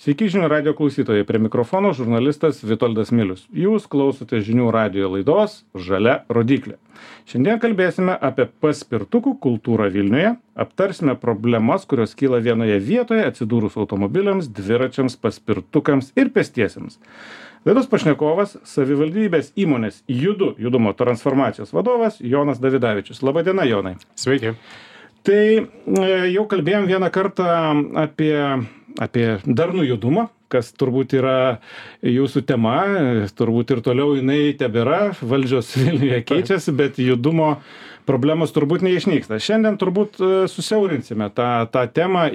Sveiki žinių radio klausytojai, prie mikrofono žurnalistas Vitoldas Milius. Jūs klausote žinių radio laidos Žalia rodyklė. Šiandien kalbėsime apie paspirtukų kultūrą Vilniuje, aptarsime problemas, kurios kyla vienoje vietoje atsidūrus automobiliams, dviračiams, paspirtukams ir pėstiesiems. Laidos pašnekovas savivaldybės įmonės judumo transformacijos vadovas Jonas Davidavičius. Labadiena, Jonai. Sveiki. Tai jau kalbėjom vieną kartą apie darnų judumą, kas turbūt yra jūsų tema, turbūt ir toliau jinai tebėra, valdžios Vilniuje keičiasi, bet judumo problemos turbūt neišnyksta. Šiandien turbūt susiaurinsime tą temą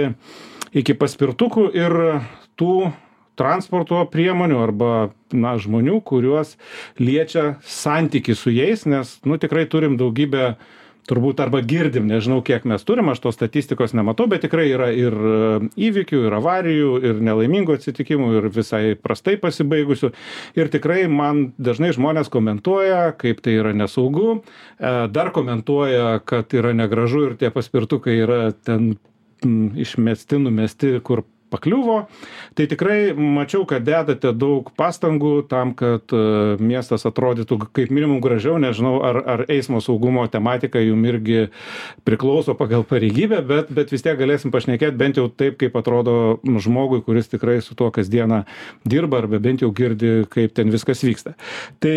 iki paspirtukų ir tų transporto priemonių arba žmonių, kuriuos liečia santykį su jais, nes tikrai turim daugybę turbūt arba girdim, nežinau kiek mes turim, aš tos statistikos nematau, bet tikrai yra ir įvykių, ir avarijų, ir nelaimingų atsitikimų, ir visai prastai pasibaigusių. Ir tikrai man dažnai žmonės komentuoja, kaip tai yra nesaugu, dar komentuoja, kad yra negražu ir tie paspirtukai yra ten išmesti, numesti, kur pakliuvo. Tai tikrai mačiau, kad dedate daug pastangų tam, kad miestas atrodytų kaip minimum gražiau. Nežinau, ar eismo saugumo tematika jum irgi priklauso pagal pareigybę, bet vis tiek galėsim pašnekėti bent jau taip, kaip atrodo žmogui, kuris tikrai su tuo kasdieną dirba arba bent jau girdi, kaip ten viskas vyksta. Tai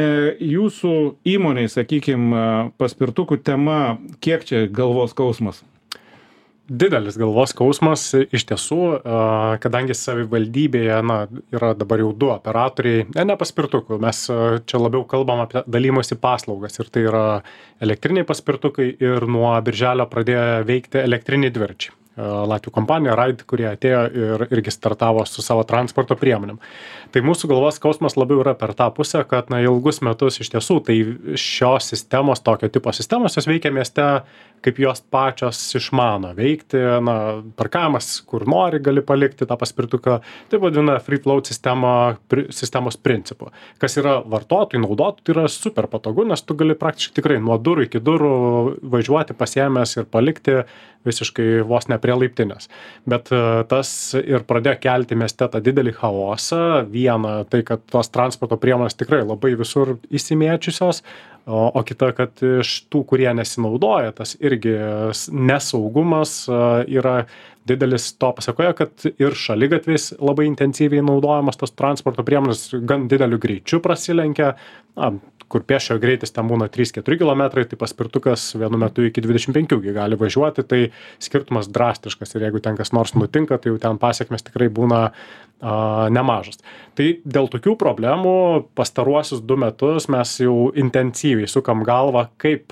jūsų įmoniai, sakykime, paspirtukų tema, kiek čia galvos skausmas? Didelis galvos skausmas iš tiesų, kadangi savivaldybėje yra dabar jau 2 operatoriai, ne paspirtukų, mes čia labiau kalbam apie dalymosi paslaugas ir tai yra elektriniai paspirtukai ir nuo birželio pradėjo veikti elektriniai dviračiai. Latvių kompanija Ride, kurie atėjo ir irgi startavo su savo transporto priemonėm. Tai mūsų galvos skausmas labiau yra per tą pusę, kad ilgus metus iš tiesų tai šios sistemos, tokio tipo sistemos, jos veikia mieste, kaip jos pačios išmano veikti, parkavimas, kur nori, gali palikti tą paspirtuką, tai vadina free float sistemos principu. Kas yra vartotojų, naudotojų, tai yra super patogu, nes tu gali praktiškai tikrai nuo durų iki durų važiuoti, pasiėmęs ir palikti visiškai vos ne prie laiptinės. Bet tas ir pradėjo kelti mieste tą didelį chaosą. Viena, tai kad tos transporto priemonės tikrai labai visur įsimėčiusios, o kita, kad iš tų, kurie nesinaudoja, tas irgi nesaugumas yra didelis to pasakoja, kad ir šaligatviais labai intensyviai naudojamas tos transporto priemonės gan dideliu greičiu prasilenkia, kur pėsčiojo greitis ten būna 3-4 km, tai paspirtukas vienu metu iki 25 gali važiuoti, tai skirtumas drastiškas ir jeigu ten kas nors nutinka, tai jau ten pasiekmes tikrai būna nemažas. Tai dėl tokių problemų pastaruosius 2 metus mes jau intensyviai sukam galvą, kaip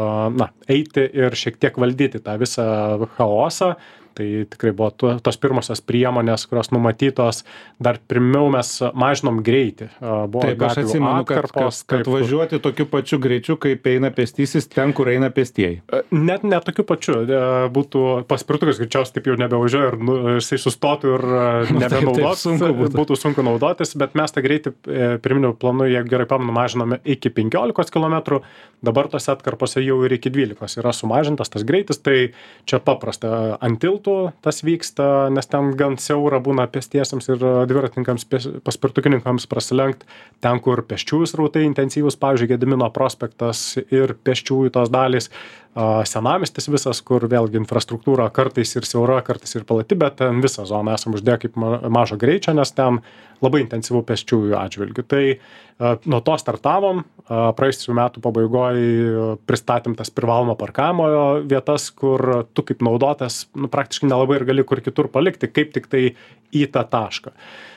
eiti ir šiek tiek valdyti tą visą chaosą. Tai tikrai buvo tos pirmosios priemonės, kurios numatytos, dar pirmiau mes mažinom greitį. Taip, aš atsimenu, kad važiuoti tokiu pačiu greičiu, kaip eina pėstysis ten, kur eina pėstieji. Net ne tokiu pačiu. Būtų paspirtukas greičiausiai taip jau nebevažiuoja ir jisai sustotų ir nebenaudotų, būtų sunku naudotis, bet mes tą greitį pirminiu planu, jeigu gerai pamenu, mažiname iki 15 km, dabar tose atkarpose jau ir iki 12 yra sumažintas tas greitis, tai čia paprasta ant tiltų tas vyksta, nes ten gan siaura būna pėstiesiems ir dviratininkams, paspirtukininkams prasilenkt. Ten, kur pėsčiųjų srautai intensyvus, pavyzdžiui, Gedimino prospektas ir pėsčiųjų tos dalys, senamiestis visas, kur vėlgi infrastruktūra kartais ir siaura, kartais ir plati, bet ten visą zoną esam uždėję kaip mažo greičio, nes ten labai intensyvų pėsčiųjų atžvilgių. Tai nuo to startavom, praėjusių metų pabaigoje pristatėm tas privalomo parkavimo vietas, kur tu kaip naudotas praktiškai nelabai ir gali kur kitur palikti, kaip tik tai į tą tašką.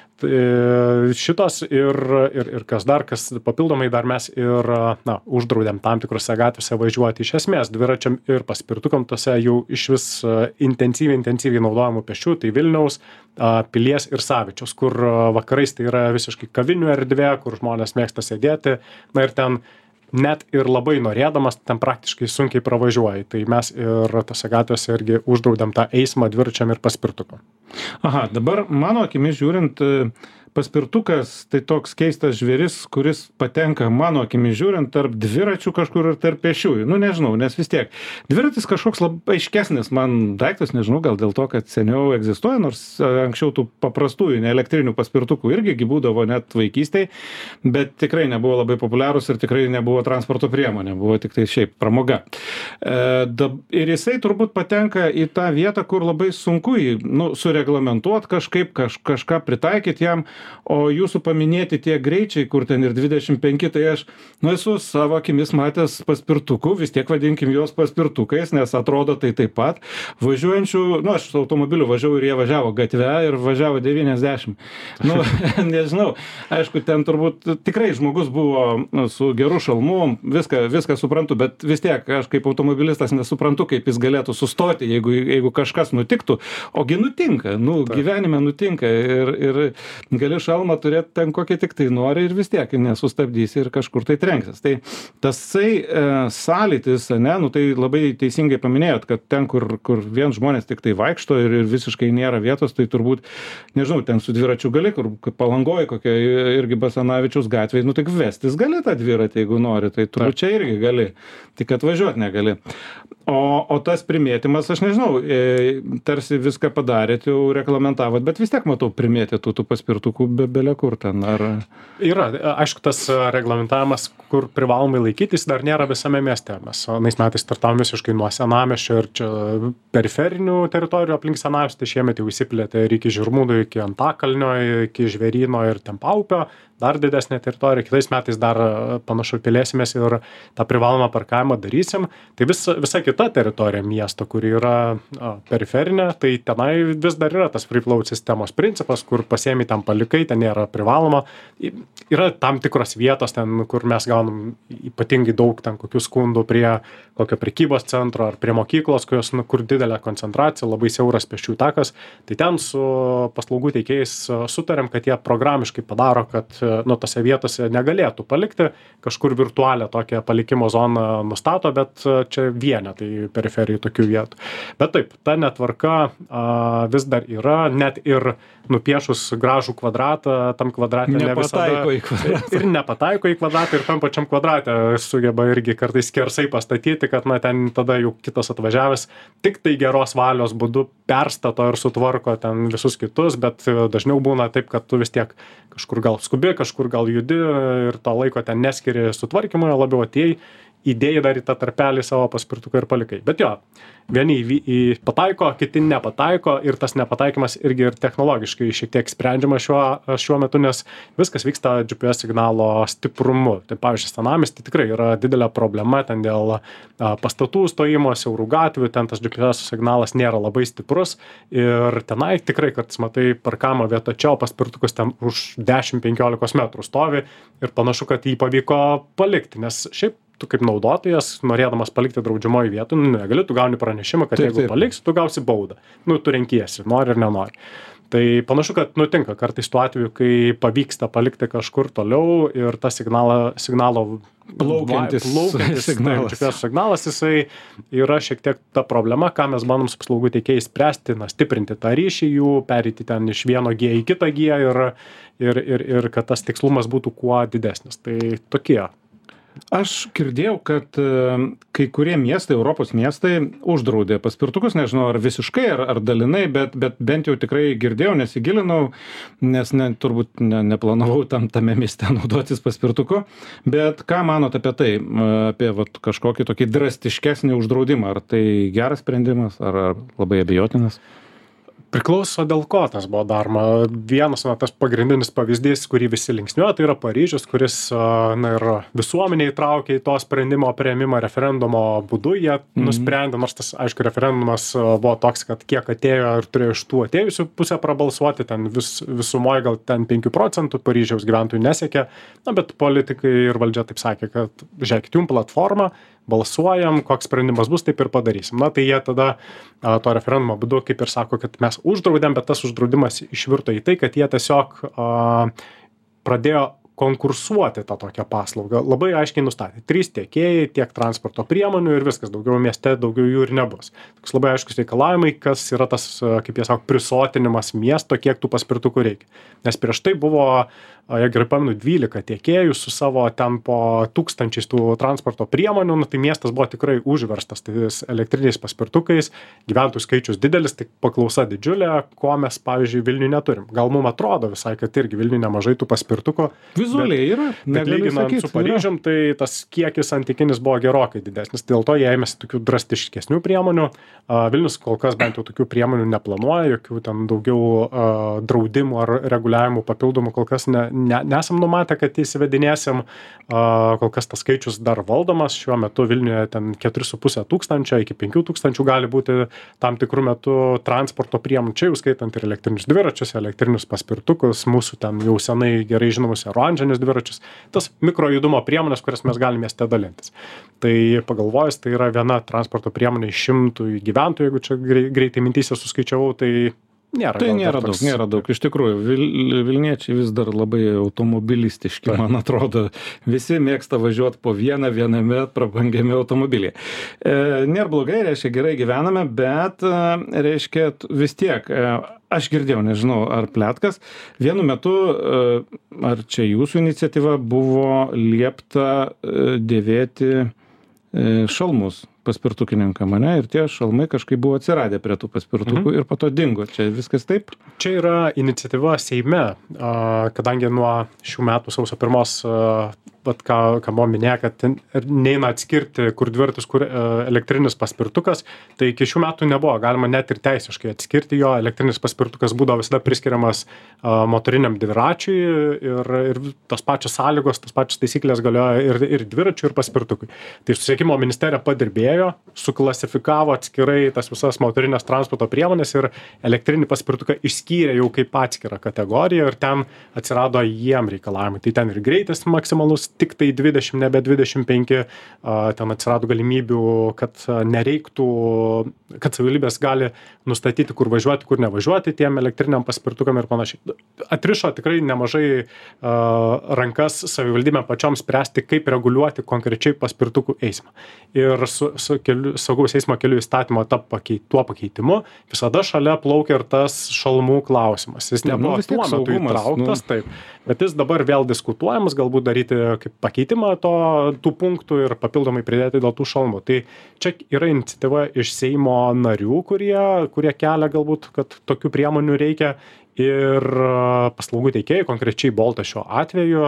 Šitos ir kas papildomai dar mes ir uždraudėm tam tikrose gatvėse važiuoti iš esmės dviračiam ir paspirtukam tose jau iš vis intensyviai naudojamų pėsčių, tai Vilniaus, Pilies ir Savičiaus, kur vakarais tai yra visiškai kavinių erdvė, kur žmonės mėgsta sėdėti, ir ten net ir labai norėdamas, ten praktiškai sunkiai pravažiuoji. Tai mes ir tose gatvėse irgi uždraudėm tą eismą dviračiam ir paspirtukam. Aha, dabar mano akimis žiūrint, paspirtukas tai toks keistas žvėris, kuris patenka mano akimis žiūrint tarp dviračių kažkur ir tarp pešiųjų. Nu, nežinau, nes vis tiek dviratis kažkoks labai aiškesnis man daiktas, nežinau, gal dėl to, kad seniau egzistuoja, nors anksčiau tų paprastųjų neelektrinių paspirtukų irgi būdavo net vaikystėj, bet tikrai nebuvo labai populiarūs ir tikrai nebuvo transporto priemonė, buvo tik tai šiaip pramoga. Ir jisai turbūt patenka į tą vietą, kur labai sunku jį sureglamentuoti kažkaip, kažką pritaikyti jam, o jūsų paminėti tie greičiai, kur ten ir 25, tai aš esu savo akimis matęs paspirtukų, vis tiek vadinkim juos paspirtukais, nes atrodo tai taip pat. Važiuojančių, aš su automobiliu važiavau ir jie važiavo gatve ir važiavo 90. Nežinau, aišku, ten turbūt tikrai žmogus buvo su geru šalmu, viską suprantu, bet vis tiek aš kaip automobilistas nesuprantu, kaip jis galėtų sustoti, jeigu kažkas nutiktų, ogi nutinka, gyvenime nutinka ir gali šalmą turėti ten kokį tik tai nori ir vis tiek nesustabdysi ir kažkur tai trenksis. Tai tasai sąlytis, tai labai teisingai paminėjot, kad ten, kur vien žmonės tik tai vaikšto ir visiškai nėra vietos, tai turbūt, nežinau, ten su dviračiu gali, kur Palangoje kokia irgi Basanavičiaus gatvėje, tik vestis gali tą dviratį, jeigu nori, tai turbūt čia irgi gali, tik atvažiuoti negali. O tas primėtymas, aš nežinau, tarsi viską padarėt, jau reglamentavot, bet vis tiek matau primėtytų tų paspirtukų belė kur ten, ar... Yra, aišku, tas reglamentavimas, kur privalomai laikytis, dar nėra visame mieste. Mes anais metais startavom visiškai nuo senamiesčio ir čia periferinių teritorijų aplink senamiestį, šiemet jau įsiplėtė ir iki Žirmūnų, iki Antakalnio, iki Žvėryno ir Tempaupio, dar didesnė teritorija, kitais metais dar panašu plėsimės ir tą privalomą parkavimą darysim. Tai visa kita teritorija miesto, kuri yra periferinė, tai tenai vis dar yra tas free flow sistemos principas, kur pasiemi ten palikai, ten nėra privaloma. Yra tam tikros vietos ten, kur mes gaunam ypatingai daug ten kokių skundų prie kokio prekybos centro ar prie mokyklos, kur didelė koncentracija, labai siauras pėsčiųjų takas. Tai ten su paslaugų teikėjais sutarėm, kad jie programiškai padaro, kad tose vietose negalėtų palikti, kažkur virtualią tokią palikimo zoną nustato, bet čia vienetai periferijų tokių vietų. Bet taip, ta netvarka vis dar yra, net ir nupiešus gražų kvadratą, tam kvadratė ne visada ir nepataiko į kvadratą ir tam pačiam kvadratė sugeba irgi kartais skersai pastatyti, kad ten tada jau kitas atvažiavęs tik tai geros valios būdu perstato ir sutvarko ten visus kitus, bet dažniau būna taip, kad tu vis tiek kažkur gal skubi, kažkur gal judi ir to laiko ten neskiri sutvarkymui, labiau atėjai, įdėjai dar į tą tarpelį savo paspirtuką ir palikai. Bet jo, vieni pataiko, kiti nepataiko ir tas nepataikymas irgi ir technologiškai šiek tiek sprendžiama šiuo metu, nes viskas vyksta GPS signalo stiprumu. Tai pavyzdžiui, senamiesty tikrai yra didelė problema ten dėl pastatų stojimo, siaurų gatvių, ten tas GPS signalas nėra labai stiprus ir tenai tikrai kartais matai parkavimo vietą čia, o paspirtukas ten už 10-15 metrų stovi ir panašu, kad jį pavyko palikti, nes šiaip tu kaip naudotojas, norėdamas palikti draudžiamoje vietoje, negali, tu gauni pranešimą, kad jeigu paliksi, tu gausi baudą. Tu renkiesi, nori ir nenori. Tai panašu, kad nutinka kartais tuo atveju, kai pavyksta palikti kažkur toliau ir tas signalo plaukiantis signalas, jisai yra šiek tiek ta problema, ką mes bandom su paslaugų teikėjais spręsti, stiprinti tą ryšį jų, pereiti ten iš vieno G į kitą G ir kad tas tikslumas būtų kuo didesnis. Tai tokie. Aš girdėjau, kad kai kurie miestai, Europos miestai uždraudė paspirtukus, nežinau ar visiškai, ar dalinai, bet bent jau tikrai girdėjau, nesigilinau, nes turbūt neplanavau tame mieste naudotis paspirtuku. Bet ką manot apie tai, apie kažkokį tokį drastiškesnį uždraudimą? Ar tai geras sprendimas, ar labai abejotinas? Priklauso dėl ko tas buvo daroma. Vienas, tas pagrindinis pavyzdys, kurį visi linksniuoja, tai yra Paryžius, kuris ir visuomenė įtraukė į to sprendimo priėmimą referendumo būdu. Jie nusprendė, nors tas, aišku, referendumas buvo toks, kad kiek atėjo ir turėjo iš tų atėjusių pusę prabalsuoti, ten visumoje gal ten 5% Paryžiaus gyventojų nesiekė, bet politikai ir valdžia taip sakė, kad žiūrėkit, jum platformą, balsuojam, koks sprendimas bus, taip ir padarysim. Tai jie tada to referendumo būdu, kaip ir sako, kad mes uždraudėm, bet tas uždraudimas išvirto į tai, kad jie tiesiog pradėjo konkursuoti tą tokią paslaugą. Labai aiškiai nustatė. 3 tiekėjai, tiek transporto priemonių ir viskas. Daugiau mieste, daugiau jų ir nebus. Toks labai aiškus reikalavimai, kas yra tas, kaip jie sako, prisotinimas miesto, kiek tų paspirtukų reikia. Nes prieš tai buvo, jeigu gerai pamenu, 12 tiekėjų su savo ten po 1000 tų transporto priemonių, tai miestas buvo tikrai užverstas tais elektriniais paspirtukais, gyventojų skaičius didelis, tik paklausa didžiulė, ko mes, pavyzdžiui, Vilniuje neturim. Gal mums atrodo visai, kad irgi Vilniuje nemažai tų paspirtukų. Vizualiai yra. Bet lyginant su Paryžium, tai tas kiekis santykinis buvo gerokai didesnis. Dėl to jie ėmėsi tokių drastiškesnių priemonių. Vilnius kol kas bent jau tokių priemonių neplanuoja, jokių ten daugiau draudimų ar reguliavimų papildomų kol kas nesam numatę, kad įsivedinėsim. Kol kas tas skaičius dar valdomas. Šiuo metu Vilniuje ten 4,5 tūkstančio iki 5 tūkstančių gali būti tam tikrų metų transporto priemonių. Čia jau skaitant ir elektrinius dviračius, elektrinius paspirtukus, mūsų ten jau senai gerai žinomus oranžinius dviračius. Tas mikrojudumo priemonės, kurias mes galime mieste dalintis. Tai pagalvojus, tai yra viena transporto priemonė iš 100 gyventojų, jeigu čia greitai mintyse suskaičiavau, tai nėra daug. Iš tikrųjų, Vilniečiai vis dar labai automobilistiški, man atrodo. Visi mėgsta važiuoti po viename prabangiame automobilyje. Nėra blogai, reiškia, gerai gyvename, bet, reiškia, vis tiek, aš girdėjau, nežinau, ar pletkas, vienu metu, ar čia jūsų iniciatyva, buvo liepta dėvėti šalmus paspirtukininkam, ane? Ir tie šalmai kažkaip buvo atsiradę prie tų paspirtukų ir po to dingo. Čia viskas taip? Čia yra iniciatyva Seime, kadangi nuo šių metų sausio 1, ką buvo minėję, kad neina atskirti, kur dviratis, kur elektrinis paspirtukas, tai iki šių metų nebuvo. Galima net ir teisiškai atskirti jo. Elektrinis paspirtukas būdavo visada priskiriamas motoriniam dviračiui ir tos pačios sąlygos, tos pačios taisyklės galioja ir dviračiui, ir paspirtukui. Tai Susisiekimo ministerija padirbėjo, suklasifikavo atskirai tas visas motorinės transporto priemonės ir elektrinį paspirtuką išskyrė jau kaip atskirą kategoriją ir ten atsirado jiem reikalavimai. Tai ten ir greitis maksimalus, tik tai 20, nebe 25, ten atsirado galimybių, kad nereiktų, kad savivaldybės gali nustatyti, kur važiuoti, kur nevažiuoti tiem elektriniam paspirtukam ir panašiai. Atrišo tikrai nemažai rankas savivaldybėm pačiom spręsti, kaip reguliuoti konkrečiai paspirtukų eismą. Ir su saugaus eismo kelių įstatymo tuo pakeitimu visada šalia plaukia ir tas šalmų klausimas. Jis nebuvo tuo metu įtrauktas, taip, bet jis dabar vėl diskutuojamas, galbūt daryti kaip pakeitimą tų punktų ir papildomai pridėti dėl tų šalmų. Tai čia yra iniciatyva iš Seimo narių, kurie kelia galbūt, kad tokių priemonių reikia ir paslaugų teikėjai, konkrečiai Boltas šiuo atveju,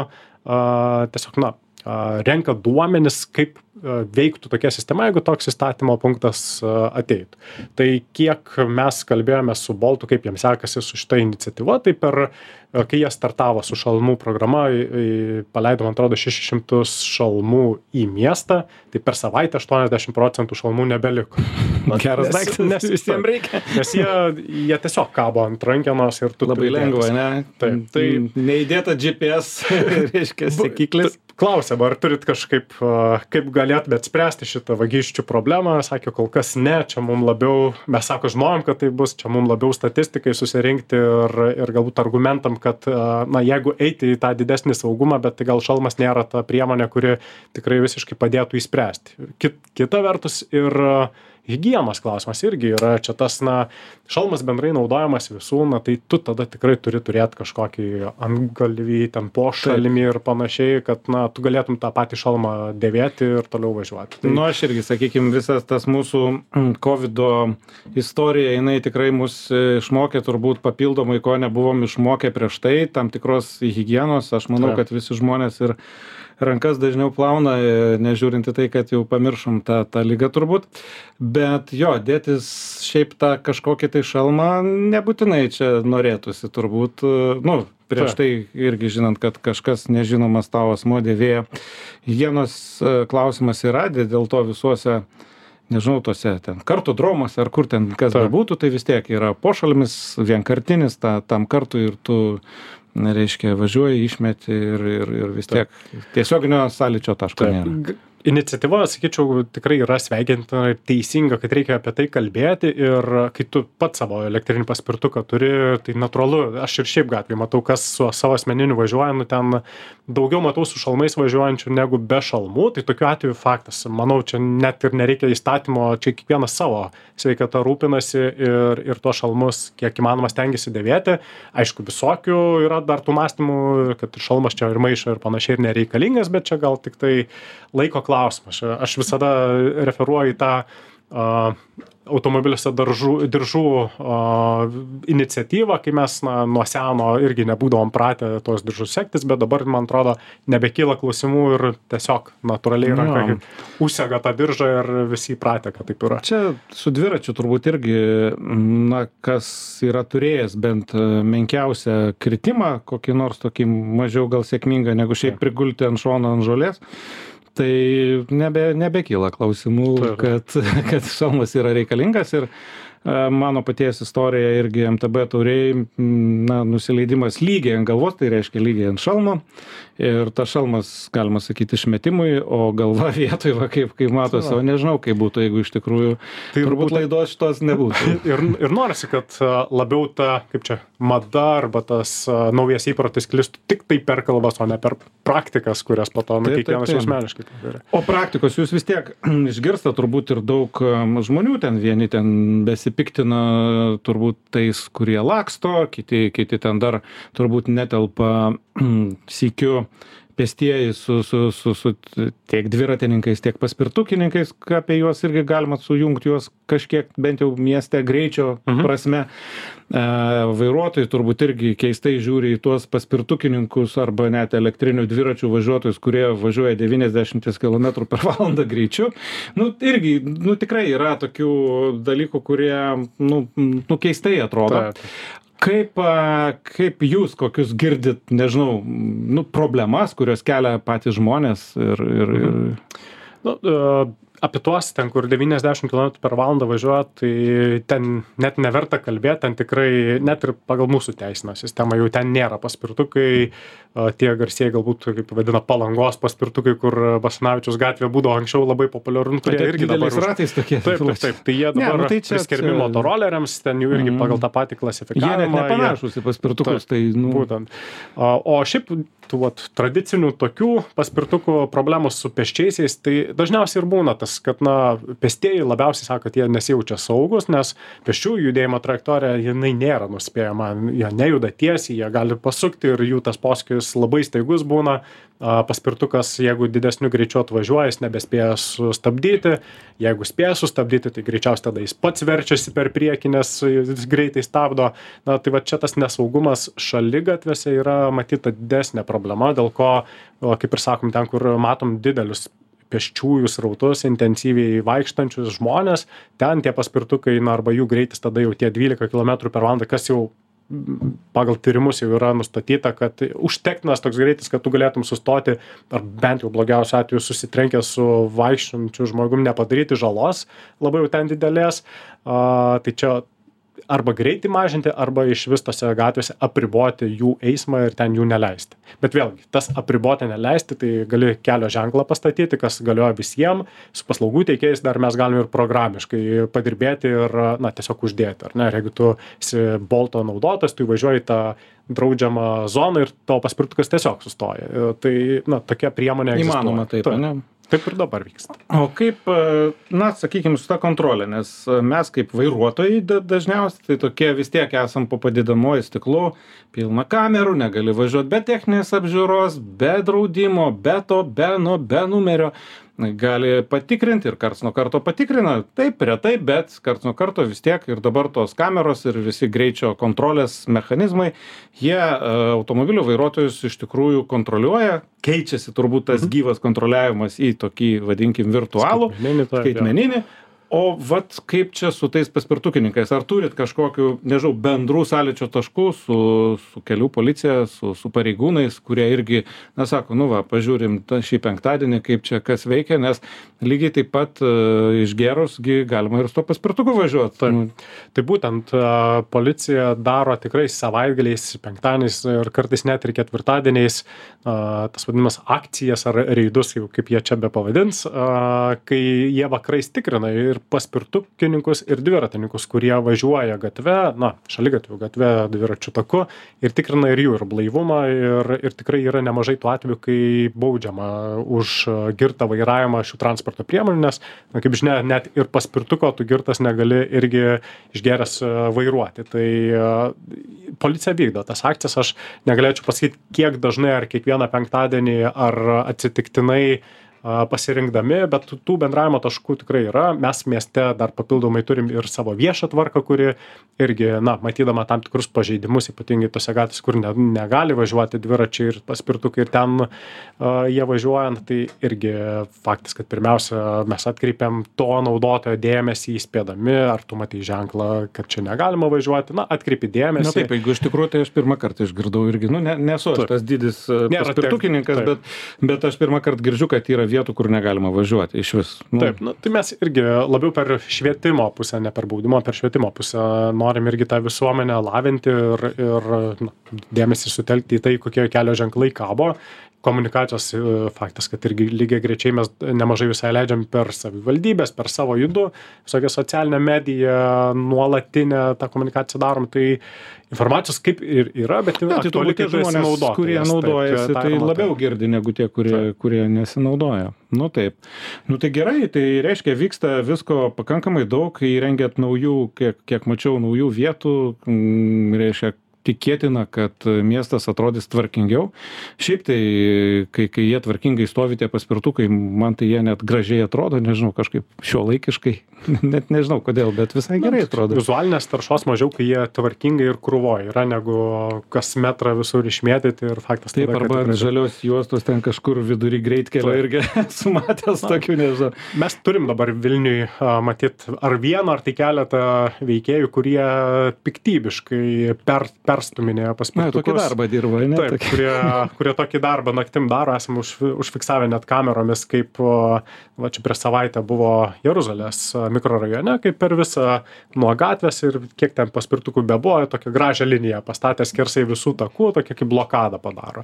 tiesiog, renka duomenis, kaip veiktų tokia sistema, jeigu toks įstatymo punktas ateitų. Tai kiek mes kalbėjome su Boltu, kaip jiems sekasi su šita iniciatyva, tai kai jie startavo su šalmų programa, paleido, man atrodo, 600 šalmų į miestą, tai per savaitę 80% šalmų nebeliko. Geras daiktas, nes visiems reikia. Nes jie tiesiog kabo ant rankenos ir tu labai lengva, ne? Taip. Tai neįdėta GPS, reiškia, sekiklis. Klausėm, ar turit kažkaip, kaip galėtumėt spręsti šitą vagysčių problemą? Sakė, kol kas ne, čia mums labiau, mes žinojom, kad tai bus, čia mums labiau statistikai susirinkti ir galbūt argumentam, kad, jeigu eiti į tą didesnį saugumą, bet tai gal šalmas nėra ta priemonė, kuri tikrai visiškai padėtų įspręsti. Kita vertus ir higienos klausimas irgi yra čia tas, šalmas bendrai naudojamas visų, tai tu tada tikrai turi turėti kažkokį antgalvį, ten po šalimi ir panašiai, kad, tu galėtum tą patį šalmą dėvėti ir toliau važiuoti. Tai... Aš irgi, sakykime, visas tas mūsų COVID-o istorija, jinai tikrai mus išmokė turbūt papildomai, ko nebuvom išmokę prieš tai, tam tikros higienos. Aš manau, kad visi žmonės ir rankas dažniau plauna, nežiūrinti tai, kad jau pamiršom tą ligą turbūt. Bet jo, dėtis šiaip tą kažkokį tai šalmą nebūtinai čia norėtųsi turbūt, prieš tai irgi žinant, kad kažkas nežinomas tavo asmuo dėvėjo. Higienos klausimas yra, dėl to visuose, nežinau, tose ten kartodromuose ar kur ten kas bebūtų, tai vis tiek yra pošalmis, vienkartinis tam kartui ir tu reiškia, važiuoji, išmeti ir vis tiek tiesioginio sąlyčio taško nėra. Iniciatyva, sakyčiau, tikrai yra sveikintina ir teisinga, kad reikia apie tai kalbėti ir kai tu pats savo elektrinį paspirtuką turi, tai natūralu, aš ir šiaip gatvėje matau, kas su savo asmeniniu važiuoja, nu ten daugiau matau su šalmais važiuojančių negu be šalmų, tai tokiu atveju faktas. Manau, čia net ir nereikia įstatymo, čia kiekvienas savo sveikata rūpinasi ir tuos šalmus kiek įmanoma stengiasi dėvėti. Aišku, visokių yra dar tų mąstymų, kad šalmas čia ir maišo ir panašiai ir nereikalingas, bet čia gal tik tai laiko klausimas. Aš visada referuoju į tą automobiliuose diržų iniciatyvą, kai mes nuo seno irgi nebūdavom pratę tuos diržus sektis, bet dabar, man atrodo, nebekyla klausimų ir tiesiog natūraliai ranka užsega tą diržą ir visi pratę, kad taip yra. Čia su dviračiu turbūt irgi, kas yra turėjęs bent menkiausią kritimą, kokį nors tokį mažiau gal sėkmingą, negu šiaip prigulti ant šono ant žolės, tai nebekyla klausimų, kad šalmas yra reikalingas ir mano paties istorija irgi MTB tauriai, nusileidimas lygiai ant galvos, tai reiškia lygiai ant šalmo ir tas šalmas, galima sakyti, išmetimui, o galva vietoj, kaip matosi, o nežinau, kaip būtų, jeigu iš tikrųjų tai turbūt laidos šitos nebūtų. Ir norisi, kad labiau ta, kaip čia, mada arba tas naujas įprotis klistų tik tai per kalbas, o ne per praktikas, kurias po to kiekvienas asmeniškai padarė. O praktikos jūs vis tiek išgirsta turbūt ir daug žmonių ten, vieni ten besipiktina turbūt tais, kurie laksto, kiti ten dar turbūt netelpa sykiu pėstieji su tiek dviratininkais, tiek paspirtukininkais, apie juos irgi galima sujungti juos kažkiek bent jau mieste greičio prasme. Vairuotojai turbūt irgi keistai žiūri į tuos paspirtukininkus arba net elektrinių dviračių važiuotojus, kurie važiuoja 90 km/h greičiu. Irgi, tikrai yra tokių dalykų, kurie, keistai atrodo. Kaip jūs kokius girdit, nežinau, problemas, kurios kelia patys žmonės ir... Apie tuos, ten, kur 90 km/h važiuoja, tai ten net neverta kalbėti, ten tikrai, net ir pagal mūsų teisinę sistemą, jau ten nėra paspirtukai, tie garsieji galbūt, kaip vadina, Palangos paspirtukai, kur Basanavičiaus gatvė būdavo anksčiau labai populiarų, kurie irgi dabar... ratais tokie. Taip, tai jie dabar priskirmi motoroleriams, ten jau irgi pagal tą patį klasifikavimą. Jie net nepanašus į paspirtukus, tai... Būtent. O šiaip tų tradicinių tokių paspirtukų problemos su pėsčiaisiais, tai dažniausiai ir būna tas, kad pėstieji labiausiai sako, kad jie nesijaučia saugus, nes pėsčiųjų judėjimo trajektorija, jinai nėra nuspėjama, jie nejuda tiesiai, jie gali pasukti ir jų tas posūkis labai staigus būna. Paspirtukas, jeigu didesniu greičiu atvažiuoja, jis nebespėja sustabdyti, jeigu spėja sustabdyti, tai greičiausiai tada jis pats verčiasi per priekį, nes jis greitai stabdo. Tai va čia tas nesaugumas šaligatviuose yra matyta didesnė problema, dėl ko, kaip ir sakom, ten, kur matom didelius pėsčiųjų srautus, intensyviai vaikštančius žmonės, ten tie paspirtukai, arba jų greitis tada jau tie 12 km/h, kas jau pagal tyrimus jau yra nustatyta, kad užtektinas toks greitis, kad tu galėtum sustoti, ar bent jau blogiausiu atveju susitrenkęs su vaikščiančiu žmogum nepadaryti žalos labai jau ten didelės. Tai čia arba greitį mažinti, arba iš vis tose gatvėse apriboti jų eismą ir ten jų neleisti. Bet vėlgi, tas apriboti neleisti, tai gali kelio ženklą pastatyti, kas galioja visiems. Su paslaugų teikėjais dar mes galime ir programiškai padirbėti ir tiesiog uždėti. Ar ne? Ir jeigu tu esi Bolto naudotas, tu įvažiuoji tą draudžiamą zoną ir tavo paspirtukas tiesiog sustoja. Tai tokia priemonė egzistuoja. Įmanoma taip, ne? Taip ir dabar vyksta. O kaip, sakykime, su ta kontrolė, nes mes kaip vairuotojai dažniausiai, tai tokie vis tiek esam po padėdamoju stiklu, pilna kamerų, negali važiuoti be techninės apžiūros, be draudimo, be numerio. Gali patikrinti ir karts nuo karto patikrina, taip, retai, bet karts nuo karto vis tiek ir dabar tos kameros ir visi greičio kontrolės mechanizmai, jie automobilių vairuotojus iš tikrųjų kontroliuoja, keičiasi turbūt tas gyvas kontroliavimas į tokį, vadinkim, virtualų, skaitmeninį. O vat kaip čia su tais paspirtukininkais? Ar turit kažkokių, nežinau, bendrų sąlyčio taškų su kelių policija, su pareigūnais, kurie irgi, na, sako, nu va, pažiūrim šį penktadienį, kaip čia kas veikia, nes lygiai taip pat išgėrus galima ir su to paspirtuku važiuoti. Tai būtent policija daro tikrai savaitgaliais, penktadieniais ir kartais net ir ketvirtadieniais tas vadinamas akcijas ar reidus, kaip jie čia be pavadins, kai jie vakarais tikrina ir paspirtukininkus ir dviratininkus, kurie važiuoja gatve, na, šaligatvių gatve, dviračių taku ir tikrina ir jų ir blaivumą ir tikrai yra nemažai tų atvejų, kai baudžiama už girtą vairavimą šių transporto priemonių, nes, na, kaip žinia, net ir paspirtuko tu girtas negali irgi išgėręs vairuoti. Tai policija vykdo tas akcijas, aš negalėčiau pasakyti, kiek dažnai ar kiekvieną penktadienį ar atsitiktinai pasirinkdami, bet tų bendravimo taškų tikrai yra. Mes mieste dar papildomai turim ir savo viešą tvarką, kuri irgi, na, matydama tam tikrus pažeidimus, ypatingai tose gatvėse, kur negali važiuoti dviračiai ir paspirtukai ir ten jie važiuojant, tai irgi faktas, kad pirmiausia mes atkreipiam to naudotojo dėmesį įspėdami, ar tu matai ženklą, kad čia negalima važiuoti, na, atkreipi dėmesį. Na taip, jeigu iš tikrųjų, tai aš pirmą kartą išgirdau irgi, nu, nesu aš tas didis paspirtukininkas, bet aš pirmą kartą girdžiu, kad yra vietų, kur negalima važiuoti iš vis. Taip, nu, tai mes irgi labiau per švietimo pusę, ne per baudimo, per švietimo pusę norim irgi tą visuomenę lavinti ir na, dėmesį sutelkti į tai, kokie kelio ženklai kabo. Komunikacijos faktas, kad irgi lygiai grečiai mes nemažai visai leidžiam per savivaldybės, per savo judu, visokią socialinę mediją, nuolatinę tą komunikaciją darom, tai informacijos kaip ir yra, bet aktuali, kad žmonės, kurie naudojasi, tai labiau girdi negu tie, kurie nesinaudoja. Nu taip. Nu tai gerai, tai reiškia, vyksta visko pakankamai daug, įrengiat naujų, kiek mačiau, naujų vietų, reiškia, tikėtina, kad miestas atrodys tvarkingiau. Šiaip tai, kai jie tvarkingai stovi tie paspirtukai, man tai jie net gražiai atrodo, nežinau, kažkaip šiuolaikiškai, net nežinau kodėl, bet visai gerai atrodo. Vizualinės taršos mažiau, kai jie tvarkingai ir krūvoja yra, negu kas metrą visur išmėtyti ir faktas. Taip, tada, arba tikrai žalios juostos ten kažkur vidury greitkelio irgi sumatęs tokių, nežinau. Mes turim dabar Vilniui matyt ar vieną, ar tai keletą veikėjų, kurie piktybiškai perstuminėja paspirtukus. Tokį darbą dirba, ne? Taip, kurie tokį darbą naktim daro, esame užfiksavę net kameromis, kaip va čia prieš savaitę buvo Jeruzalės mikrorajone, kaip per visą nuo gatvės ir kiek ten paspirtukų bebuvo, tokią gražią liniją pastatė skersai visų takų, tokia kaip blokadą padaro.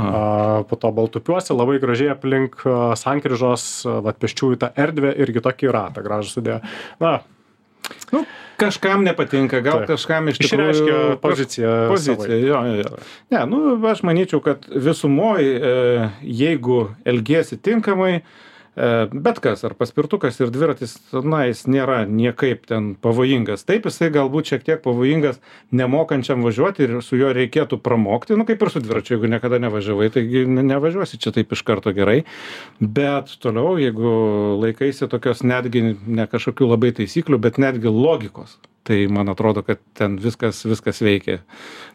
Po to Baltupiuose labai gražiai aplink sankryžos, va pėsčiųjų tą erdvę irgi tokį ratą gražų sudėjo. Na, nu, kažkam nepatinka, gal kažkam iš tikrųjų išreiškia poziciją. Jo. Ne, nu, aš manyčiau, kad visumoje, jeigu elgiesi tinkamai, bet kas, ar paspirtukas ir dviratis, na, jis nėra niekaip ten pavojingas. Taip, jisai galbūt šiek tiek pavojingas nemokančiam važiuoti ir su juo reikėtų pramokti, nu, kaip ir su dviračiu, jeigu niekada nevažiavai, taigi nevažiuosi čia taip iš karto gerai. Bet toliau, jeigu laikaisi tokios netgi ne kažkokių labai taisyklių, bet netgi logikos, tai man atrodo, kad ten viskas veikia.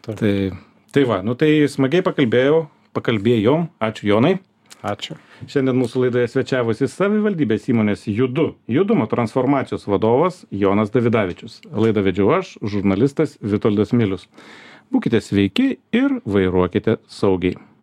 Tai va, nu tai smagiai pakalbėjom. Ačiū, Jonai. Ačiū. Šiandien mūsų laidoje svečiavosi savivaldybės įmonės Judumo transformacijos vadovas Jonas Davidavičius. Laidą vedžiau aš, žurnalistas Vitoldas Milius. Būkite sveiki ir vairuokite saugiai.